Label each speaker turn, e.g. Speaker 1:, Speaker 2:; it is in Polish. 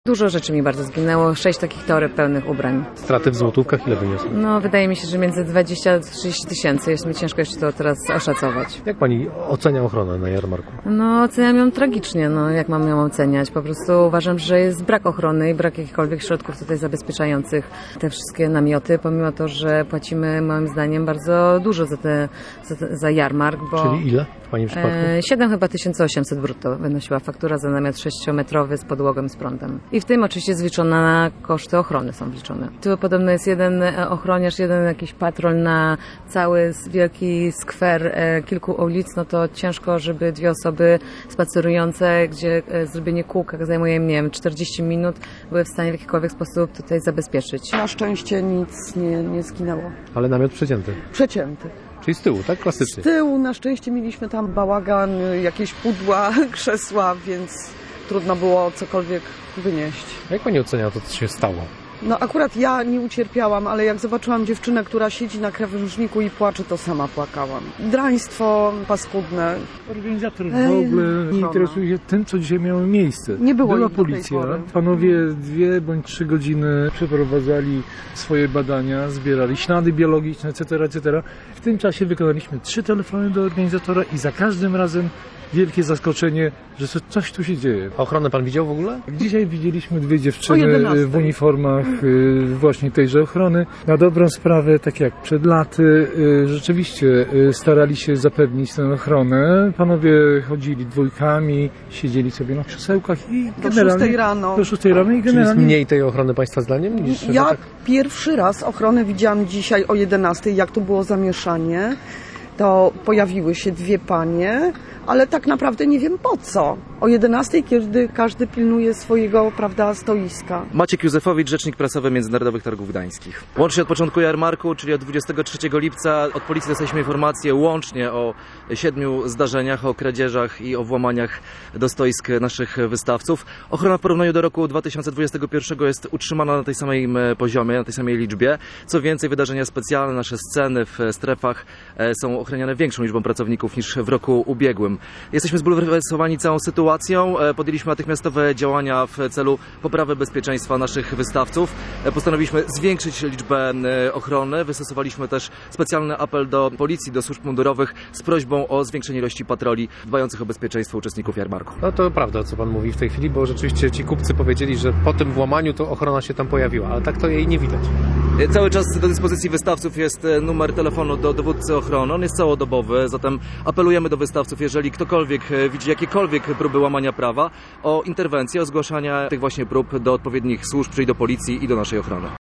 Speaker 1: Dużo rzeczy mi bardzo zginęło, 6 takich toreb pełnych ubrań.
Speaker 2: Straty w złotówkach ile wyniosły?
Speaker 1: No, wydaje mi się, że między 20 a 30 tysięcy. Jest mi ciężko jeszcze to teraz oszacować.
Speaker 2: Jak pani ocenia ochronę na jarmarku?
Speaker 1: No, oceniam ją tragicznie, no, jak mam ją oceniać? Po prostu uważam, że jest brak ochrony i brak jakichkolwiek środków tutaj zabezpieczających te wszystkie namioty, pomimo to, że płacimy moim zdaniem bardzo dużo za jarmark, bo...
Speaker 2: Czyli ile w pani przypadku?
Speaker 1: 7 chyba 1800 brutto wynosiła faktura za namiot 6-metrowy z podłogą i z prądem. I w tym oczywiście jest wliczona koszty ochrony są wliczone. Tu podobno jest jeden ochroniarz, jeden jakiś patrol na cały wielki skwer kilku ulic, no to ciężko, żeby dwie osoby spacerujące, gdzie zrobienie kółka zajmuje, nie wiem, 40 minut, były w stanie w jakikolwiek sposób tutaj zabezpieczyć.
Speaker 3: Na szczęście nic nie zginęło.
Speaker 2: Ale namiot przecięty.
Speaker 3: Przecięty.
Speaker 2: Czyli z tyłu, tak? Klasycznie.
Speaker 3: Z tyłu na szczęście mieliśmy tam bałagan, jakieś pudła, krzesła, więc trudno było cokolwiek wynieść.
Speaker 2: Jak pani ocenia to, co się stało?
Speaker 3: No akurat ja nie ucierpiałam, ale jak zobaczyłam dziewczynę, która siedzi na krawężniku i płacze, to sama płakałam. Draństwo paskudne.
Speaker 4: Organizator w ogóle nie interesuje się tym, co dzisiaj miało miejsce.
Speaker 3: Nie było
Speaker 4: Była
Speaker 3: ich do tej
Speaker 4: policja,
Speaker 3: pory.
Speaker 4: panowie 2 bądź 3 godziny przeprowadzali swoje badania, zbierali ślady biologiczne, etc. W tym czasie wykonaliśmy 3 telefony do organizatora i za każdym razem wielkie zaskoczenie, że coś tu się dzieje.
Speaker 2: A ochronę pan widział w ogóle?
Speaker 4: Dzisiaj widzieliśmy 2
Speaker 3: O
Speaker 4: dziewczyny
Speaker 3: 11.
Speaker 4: w uniformach właśnie tejże ochrony. Na dobrą sprawę, tak jak przed laty, rzeczywiście starali się zapewnić tę ochronę. Panowie chodzili dwójkami, siedzieli sobie na krzesełkach i
Speaker 3: Do
Speaker 4: generalnie
Speaker 3: 6 rano.
Speaker 4: do 6 rano i
Speaker 2: Czyli jest
Speaker 4: generalnie
Speaker 2: mniej tej ochrony państwa zdaniem niż w
Speaker 3: Ja
Speaker 2: latach?
Speaker 3: pierwszy raz ochronę widziałam dzisiaj o 11, jak tu było zamieszanie. To pojawiły się 2 panie, ale tak naprawdę nie wiem po co. O 11, kiedy każdy pilnuje swojego, prawda, stoiska.
Speaker 5: Maciek Józefowicz, rzecznik prasowy Międzynarodowych Targów Gdańskich. Łącznie od początku jarmarku, czyli od 23 lipca, od policji dostaliśmy informacje łącznie o 7 zdarzeniach, o kradzieżach i o włamaniach do stoisk naszych wystawców. Ochrona w porównaniu do roku 2021 jest utrzymana na tej samej poziomie, na tej samej liczbie. Co więcej, wydarzenia specjalne, nasze sceny w strefach są ochraniane większą liczbą pracowników niż w roku ubiegłym. Jesteśmy zbulwersowani całą sytuacją. Podjęliśmy natychmiastowe działania w celu poprawy bezpieczeństwa naszych wystawców. Postanowiliśmy zwiększyć liczbę ochrony. Wystosowaliśmy też specjalny apel do policji, do służb mundurowych z prośbą o zwiększenie ilości patroli dbających o bezpieczeństwo uczestników jarmarku.
Speaker 2: No to prawda, co pan mówi w tej chwili, bo rzeczywiście ci kupcy powiedzieli, że po tym włamaniu to ochrona się tam pojawiła, ale tak to jej nie widać.
Speaker 5: Cały czas do dyspozycji wystawców jest numer telefonu do dowódcy ochrony. On jest całodobowy, zatem apelujemy do wystawców, jeżeli ktokolwiek widzi jakiekolwiek próby łamania prawa, o interwencję, o zgłaszanie tych właśnie prób do odpowiednich służb, czyli do policji i do naszej ochrony.